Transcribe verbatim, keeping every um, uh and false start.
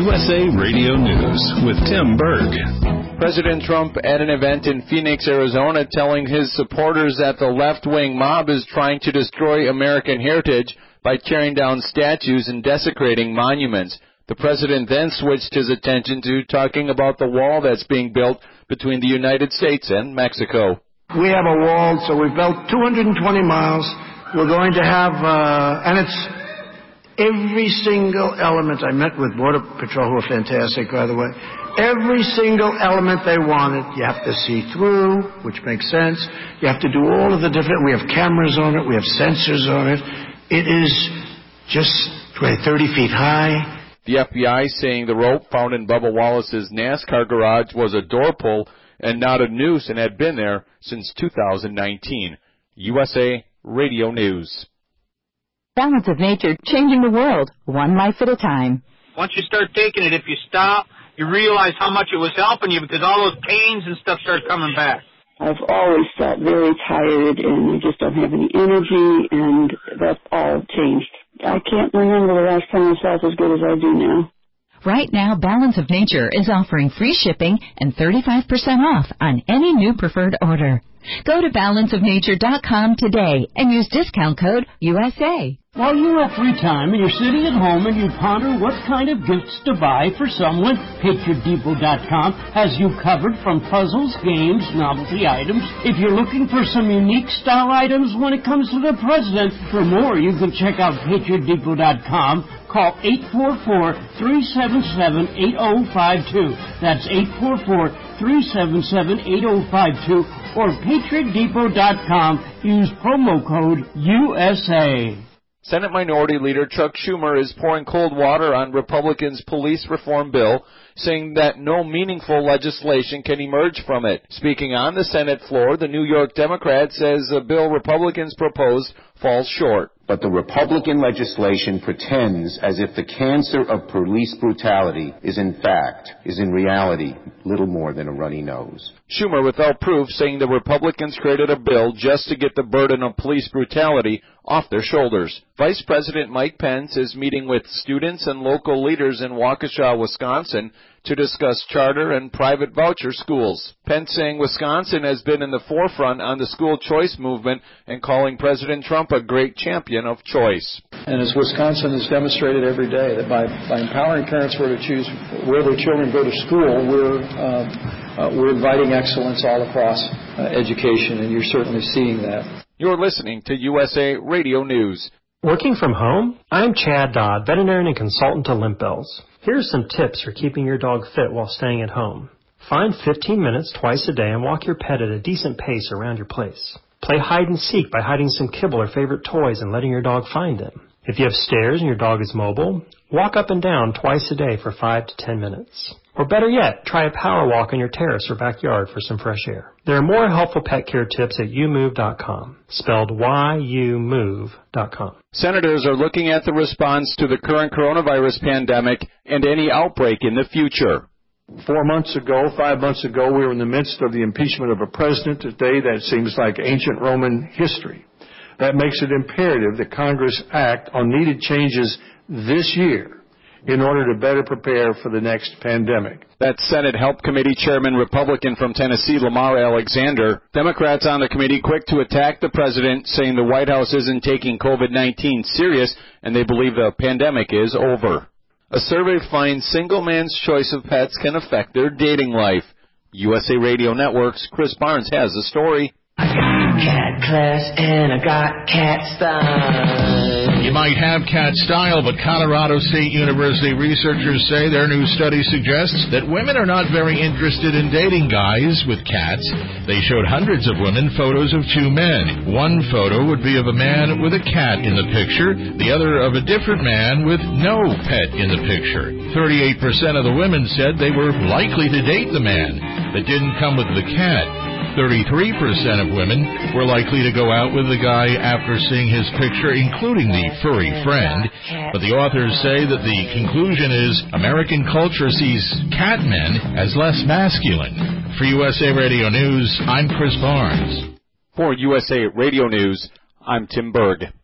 U S A Radio News with Tim Berg. President Trump at an event in Phoenix, Arizona, telling his supporters that the left-wing mob is trying to destroy American heritage by tearing down statues and desecrating monuments. The president then switched his attention to talking about the wall that's being built between the United States and Mexico. We have a wall, so we've built two hundred twenty miles. We're going to have, uh, and it's every single element. I met with Border Patrol, who are fantastic, by the way. Every single element they wanted. You have to see through, which makes sense. You have to do all of the different, we have cameras on it, we have sensors on it. It is just thirty feet high. The F B I saying the rope found in Bubba Wallace's NASCAR garage was a door pull and not a noose and had been there since two thousand nineteen. U S A Radio News. Balance of Nature, changing the world, one life at a time. Once you start taking it, if you stop, you realize how much it was helping you because all those pains and stuff start coming back. I've always felt very tired and I just don't have any energy, and that's all changed. I can't remember the last time I felt as good as I do now. Right now, Balance of Nature is offering free shipping and thirty-five percent off on any new preferred order. Go to balance of nature dot com today and use discount code U S A. While you have free time and you're sitting at home and you ponder what kind of gifts to buy for someone, Patriot Depot dot com has you covered from puzzles, games, novelty items. If you're looking for some unique style items when it comes to the president, for more you can check out Patriot Depot dot com. Call eight four four, three seven seven, eight zero five two. That's eight four four, three seven seven, eight zero five two. Or Patriot Depot dot com. Use promo code U S A. Senate Minority Leader Chuck Schumer is pouring cold water on Republicans' police reform bill, saying that no meaningful legislation can emerge from it. Speaking on the Senate floor, the New York Democrat says the bill Republicans proposed falls short. But the Republican legislation pretends as if the cancer of police brutality is in fact, is in reality, little more than a runny nose. Schumer, without proof, saying the Republicans created a bill just to get the burden of police brutality off their shoulders. Vice President Mike Pence is meeting with students and local leaders in Waukesha, Wisconsin, to discuss charter and private voucher schools. Pence saying Wisconsin has been in the forefront on the school choice movement and calling President Trump a great champion of choice. And as Wisconsin has demonstrated every day, that by, by empowering parents where to choose where their children go to school, we're, uh, uh, we're inviting excellence all across uh, education, and you're certainly seeing that. You're listening to U S A Radio News. Working from home? I'm Chad Dodd, veterinarian and consultant to Limp Bells. Here's some tips for keeping your dog fit while staying at home. Find fifteen minutes twice a day and walk your pet at a decent pace around your place. Play hide and seek by hiding some kibble or favorite toys and letting your dog find them. If you have stairs and your dog is mobile, walk up and down twice a day for five to ten minutes. Or better yet, try a power walk on your terrace or backyard for some fresh air. There are more helpful pet care tips at you move dot com, spelled Y U move dot com. Senators are looking at the response to the current coronavirus pandemic and any outbreak in the future. Four months ago, five months ago, we were in the midst of the impeachment of a president. Today, that seems like ancient Roman history. That makes it imperative that Congress act on needed changes this year in order to better prepare for the next pandemic. That's Senate Help Committee Chairman Republican from Tennessee, Lamar Alexander. Democrats on the committee quick to attack the president, saying the White House isn't taking COVID nineteen serious and they believe the pandemic is over. A survey finds single man's choice of pets can affect their dating life. U S A Radio Network's Chris Barnes has the story. I got cat class and I got cat style. You might have cat style, but Colorado State University researchers say their new study suggests that women are not very interested in dating guys with cats. They showed hundreds of women photos of two men. One photo would be of a man with a cat in the picture, the other of a different man with no pet in the picture. thirty-eight percent of the women said they were likely to date the man that didn't come with the cat. thirty-three percent of women were likely to go out with the guy after seeing his picture, including the furry friend. But the authors say that the conclusion is American culture sees cat men as less masculine. For U S A Radio News, I'm Chris Barnes. For U S A Radio News, I'm Tim Berg.